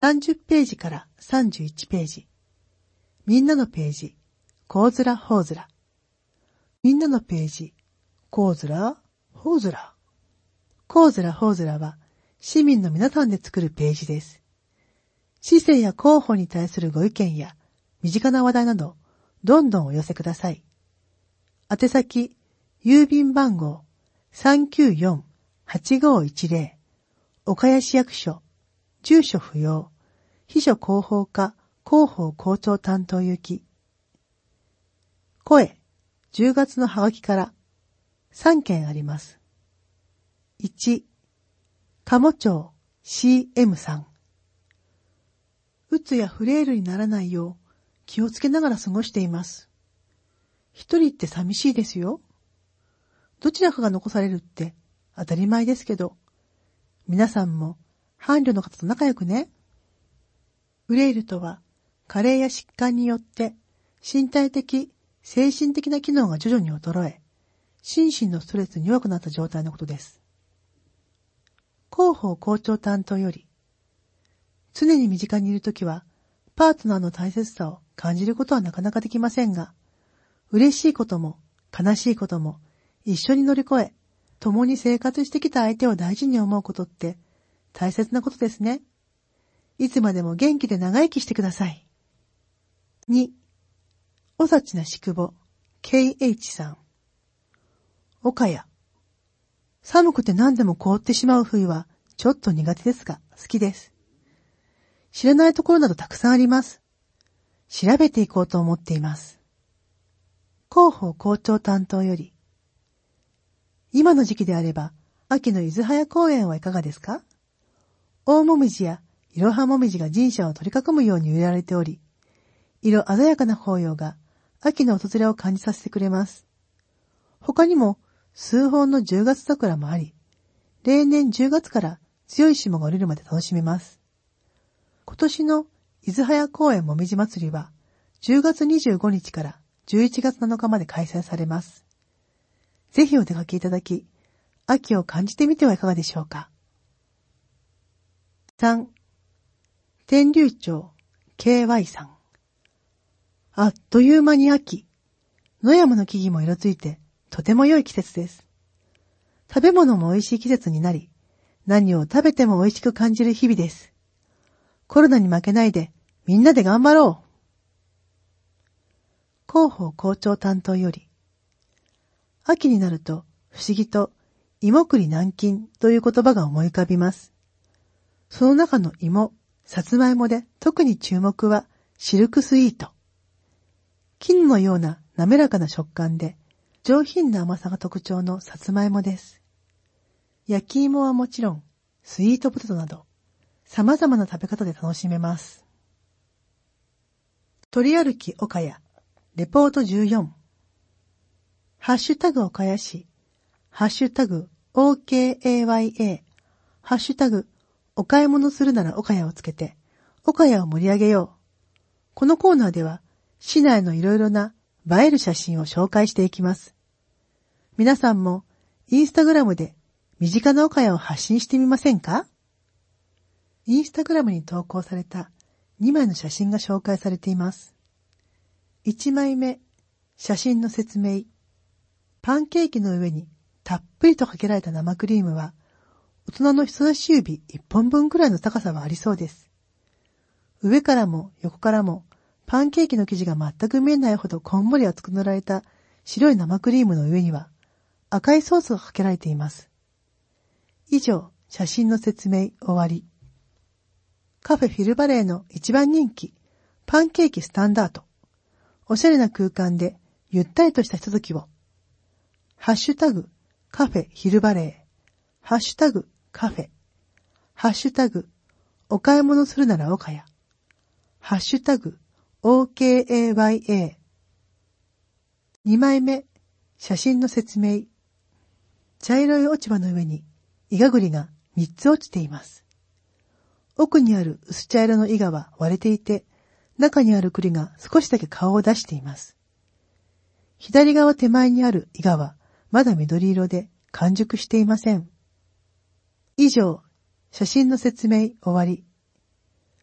30ページから31ページ。みんなのページ、こうずらほうずら。みんなのページ、こうずらほうずら。こうずらほうずらは市民の皆さんで作るページです。市政や広報に対するご意見や身近な話題など、どんどんお寄せください。宛先、郵便番号 394-8510 岡谷市役所、住所不要、秘書広報課広報校長担当行き。声、10月のハガキから3件あります。1、鴨町 CM さん。うつやフレイルにならないよう気をつけながら過ごしています。一人って寂しいですよ。どちらかが残されるって当たり前ですけど、皆さんも伴侶の方と仲良くね。フレイルとは、加齢や疾患によって身体的、精神的な機能が徐々に衰え、心身のストレスに弱くなった状態のことです。広報校長担当より、常に身近にいるときは、パートナーの大切さを感じることはなかなかできませんが、嬉しいことも悲しいことも一緒に乗り越え、共に生活してきた相手を大事に思うことって大切なことですね。いつまでも元気で長生きしてください。2、おさちな宿母、KH さん。岡谷。寒くて何でも凍ってしまう冬はちょっと苦手ですが好きです。知らないところなどたくさんあります。調べていこうと思っています。広報校長担当より、今の時期であれば、秋の伊豆早公園はいかがですか？大もみじやいろはもみじが神社を取り囲むように植えられており、色鮮やかな紅葉が秋の訪れを感じさせてくれます。他にも数本の10月桜もあり、例年10月から強い霜が降りるまで楽しめます。今年の伊豆早公園もみじ祭りは10月25日から11月7日まで開催されます。ぜひお出かけいただき、秋を感じてみてはいかがでしょうか。3、天竜町 KY さん。あっという間に秋。野山の木々も色づいてとても良い季節です。食べ物も美味しい季節になり、何を食べても美味しく感じる日々です。コロナに負けないでみんなで頑張ろう。広報校長担当より、秋になると不思議と芋栗南京という言葉が思い浮かびます。その中の芋、さつまいもで特に注目はシルクスイート。絹のような滑らかな食感で上品な甘さが特徴のさつまいもです。焼き芋はもちろんスイートポテトなど様々な食べ方で楽しめます。鳥歩き岡谷レポート14。ハッシュタグ岡谷市、ハッシュタグ OKAYA、ハッシュタグお買い物するなら岡谷をつけて、岡谷を盛り上げよう。このコーナーでは、市内のいろいろな映える写真を紹介していきます。皆さんもインスタグラムで身近な岡谷を発信してみませんか？インスタグラムに投稿された2枚の写真が紹介されています。1枚目、写真の説明。パンケーキの上にたっぷりとかけられた生クリームは、大人の人差し指1本分くらいの高さはありそうです。上からも横からもパンケーキの生地が全く見えないほどこんもり厚く塗られた白い生クリームの上には赤いソースがかけられています。以上、写真の説明終わり。カフェフィルバレーの一番人気、パンケーキスタンダード。おしゃれな空間でゆったりとしたひとときを。ハッシュタグカフェヒルバレー、ハッシュタグカフェ、ハッシュタグお買い物するなら岡谷、ハッシュタグ OKAYA。 2枚目、写真の説明。茶色い落ち葉の上にイガグリが3つ落ちています。奥にある薄茶色のイガは割れていて、中にある栗が少しだけ顔を出しています。左側手前にあるイガはまだ緑色で完熟していません。以上、写真の説明終わり。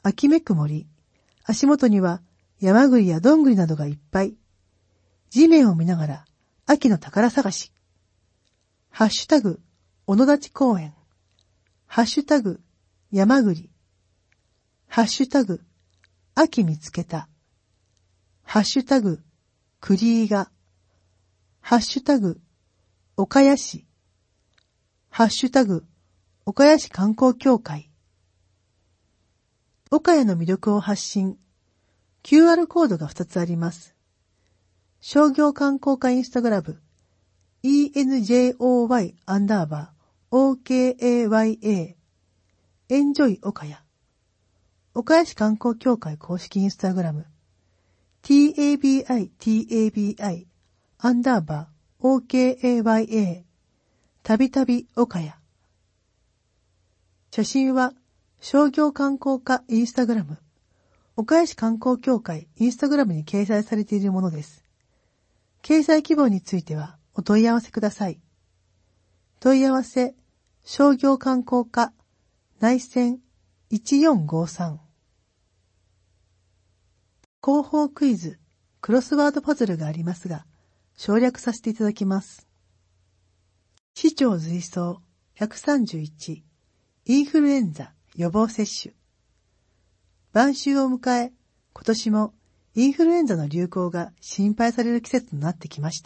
秋めく森。足元には山栗やどんぐりなどがいっぱい。地面を見ながら秋の宝探し。ハッシュタグ、小野立公園。ハッシュタグ、山栗。ハッシュタグ、秋見つけた。ハッシュタグ、栗井が。ハッシュタグ、岡谷市。ハッシュタグ、岡谷市観光協会。岡谷の魅力を発信。QR コードが2つあります。商業観光課インスタグラム、ENJOY_OKAYA、エンジョイ岡谷。岡谷市観光協会公式インスタグラム、TABITABI_OKAYA、たびたび岡谷。写真は商業観光課インスタグラム、岡谷市観光協会インスタグラムに掲載されているものです。掲載希望についてはお問い合わせください。問い合わせ、商業観光課、内線1453。広報クイズ、クロスワードパズルがありますが、省略させていただきます。市長随走131、インフルエンザ予防接種。晩秋を迎え、今年もインフルエンザの流行が心配される季節となってきました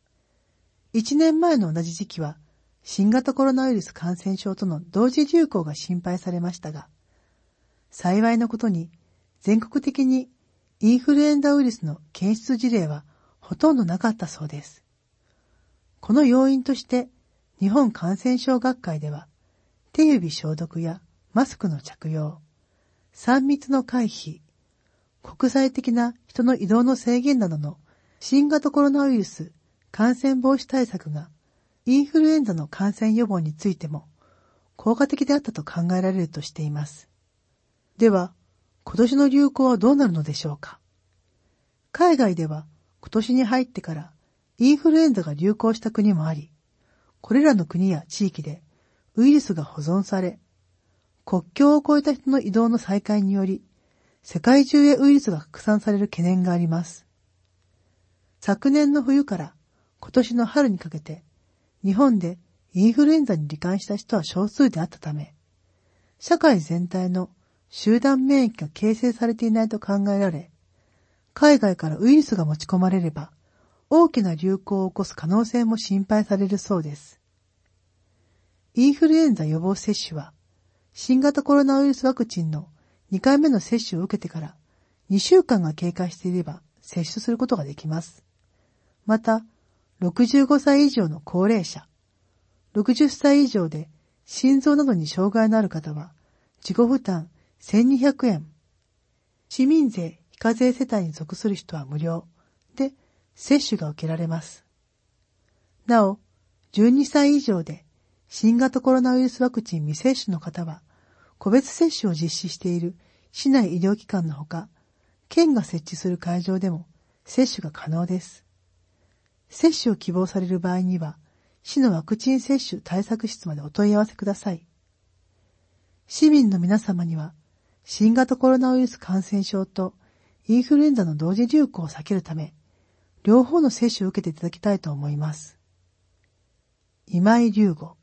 。1年前の同じ時期は、新型コロナウイルス感染症との同時流行が心配されましたが、幸いなことに全国的にインフルエンザウイルスの検出事例はほとんどなかったそうです。この要因として、日本感染症学会では、手指消毒やマスクの着用、3密の回避、国際的な人の移動の制限などの新型コロナウイルス感染防止対策がインフルエンザの感染予防についても効果的であったと考えられるとしています。では、今年の流行はどうなるのでしょうか。海外では今年に入ってからインフルエンザが流行した国もあり、これらの国や地域でウイルスが保存され、国境を越えた人の移動の再開により、世界中へウイルスが拡散される懸念があります。昨年の冬から今年の春にかけて、日本でインフルエンザに罹患した人は少数であったため、社会全体の集団免疫が形成されていないと考えられ、海外からウイルスが持ち込まれれば、大きな流行を起こす可能性も心配されるそうです。インフルエンザ予防接種は、新型コロナウイルスワクチンの2回目の接種を受けてから2週間が経過していれば接種することができます。また、65歳以上の高齢者、60歳以上で心臓などに障害のある方は自己負担1200円、市民税非課税世帯に属する人は無料で接種が受けられます。なお、12歳以上で新型コロナウイルスワクチン未接種の方は、個別接種を実施している市内医療機関のほか、県が設置する会場でも接種が可能です。接種を希望される場合には、市のワクチン接種対策室までお問い合わせください。市民の皆様には、新型コロナウイルス感染症とインフルエンザの同時流行を避けるため、両方の接種を受けていただきたいと思います。今井隆吾。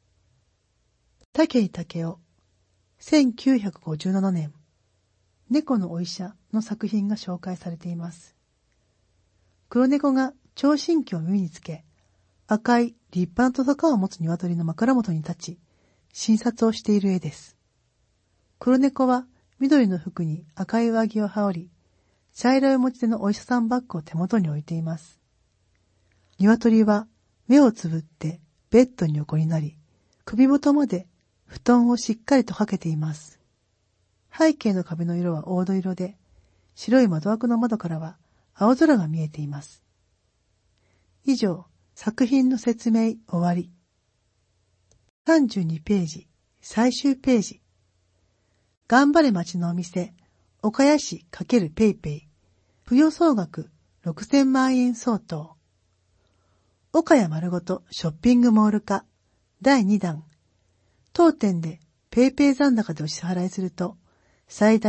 武井武雄。1957年、猫のお医者の作品が紹介されています。黒猫が聴診器を耳につけ、赤い立派なトサカを持つ鶏の枕元に立ち、診察をしている絵です。黒猫は緑の服に赤い上着を羽織り、茶色い持ち手のお医者さんバッグを手元に置いています。鶏は目をつぶってベッドに横になり、首元まで布団をしっかりとかけています。背景の壁の色は黄土色で、白い窓枠の窓からは青空が見えています。以上、作品の説明終わり。32ページ、最終ページ。頑張れ町のお店、岡谷市×ペイペイ。付与総額6000万円相当。岡谷丸ごとショッピングモール化第2弾。当店でペイペイ残高でお支払いすると、最大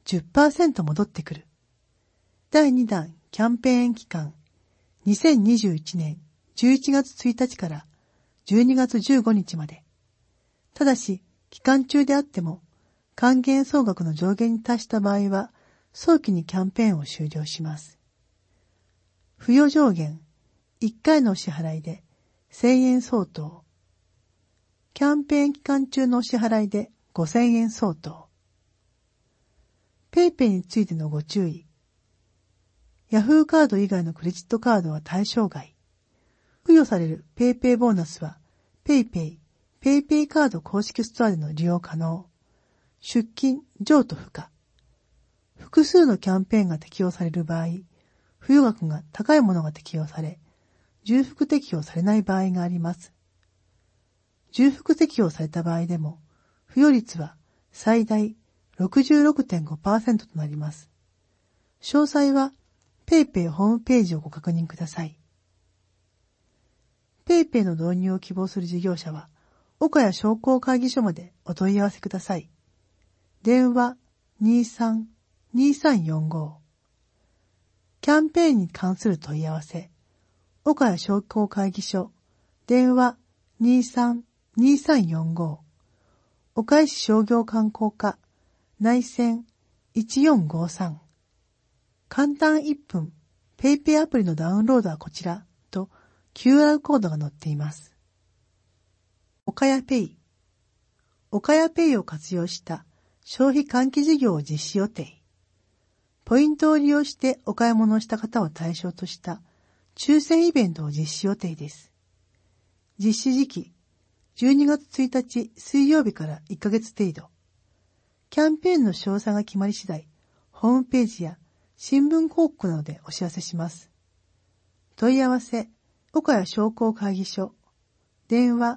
10% 戻ってくる。第2弾キャンペーン期間、2021年11月1日から12月15日まで。ただし、期間中であっても、還元総額の上限に達した場合は、早期にキャンペーンを終了します。付与上限、1回のお支払いで1000円相当。キャンペーン期間中のお支払いで5000円相当。ペイペイについてのご注意。ヤフーカード以外のクレジットカードは対象外。付与されるペイペイボーナスは、ペイペイカード公式ストアでの利用可能。出金、譲渡不可。複数のキャンペーンが適用される場合、付与額が高いものが適用され、重複適用されない場合があります。重複適用された場合でも、付与率は最大 66.5% となります。詳細は、ペイペイホームページをご確認ください。ペイペイの導入を希望する事業者は、岡谷商工会議所までお問い合わせください。電話 23-2345 キャンペーンに関する問い合わせ、岡谷商工会議所、電話 23-2345 岡谷市商業観光課、内線 1453 簡単1分、ペイペイアプリのダウンロードはこちらと QR コードが載っています。岡谷ペイ。岡谷ペイを活用した消費喚起事業を実施予定。ポイントを利用してお買い物をした方を対象とした抽選イベントを実施予定です。実施時期、12月1日水曜日から1ヶ月程度。キャンペーンの詳細が決まり次第、ホームページや新聞広告などでお知らせします。問い合わせ、岡谷商工会議所、電話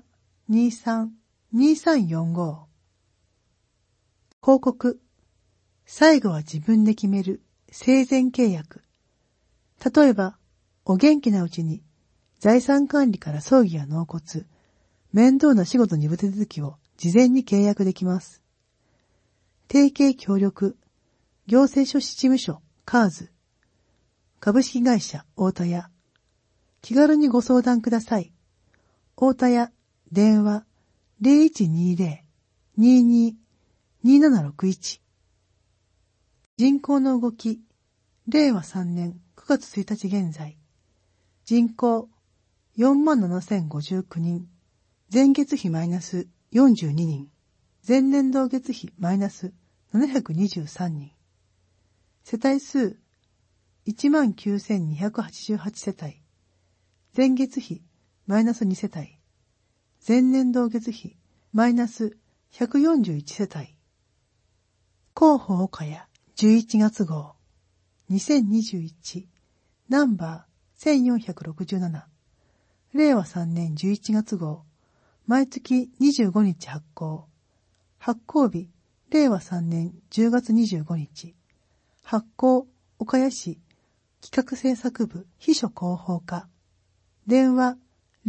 23-2345 広告、最後は自分で決める生前契約。例えば、お元気なうちに財産管理から葬儀や納骨、面倒な仕事にぶ手続きを事前に契約できます。提携協力、行政書士事務所、カーズ、株式会社、大田屋。気軽にご相談ください。大田屋、電話、0120-22-2761。人口の動き、令和3年9月1日現在。人口、47,059人。前月比マイナス42人。前年同月比マイナス723人。世帯数、19,288世帯。前月比マイナス2世帯。前年同月比マイナス141世帯。広報岡谷11月号2021ナンバー1467令和3年11月号毎月25日発行。発行日令和3年10月25日。発行岡谷市企画制作部秘書広報課。電話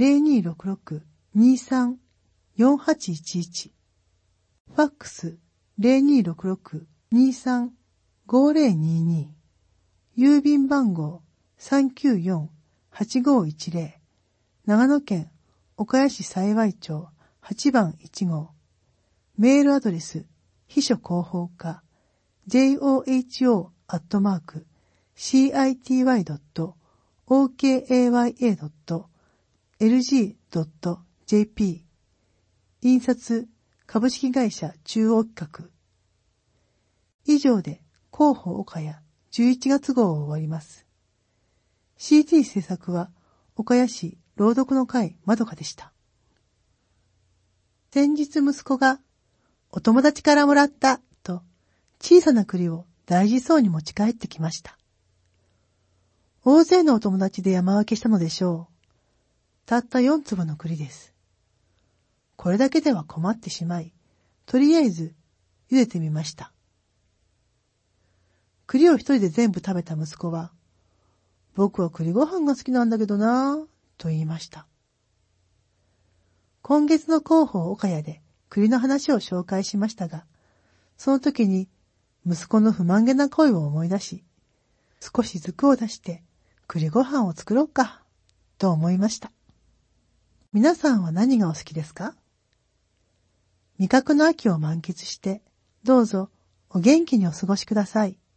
0266-23-4811 ファックス 0266-23-5022 郵便番号 394-8510 長野県岡谷市幸町8番1号メールアドレス秘書広報課 joho@city.okaya.lg.jp 印刷株式会社中央企画以上で広報岡谷11月号を終わります。CD 制作は岡谷市朗読の会まどかでした。先日息子がお友達からもらったと小さな栗を大事そうに持ち帰ってきました。大勢のお友達で山分けしたのでしょう。たった4粒の栗です。これだけでは困ってしまい、とりあえず茹でてみました。栗を一人で全部食べた息子は、僕は栗ご飯が好きなんだけどなぁ、と言いました。今月の広報岡谷で栗の話を紹介しましたが、その時に息子の不満げな声を思い出し、少しずくを出して栗ご飯を作ろうか、と思いました。皆さんは何がお好きですか？味覚の秋を満喫して、どうぞお元気にお過ごしください。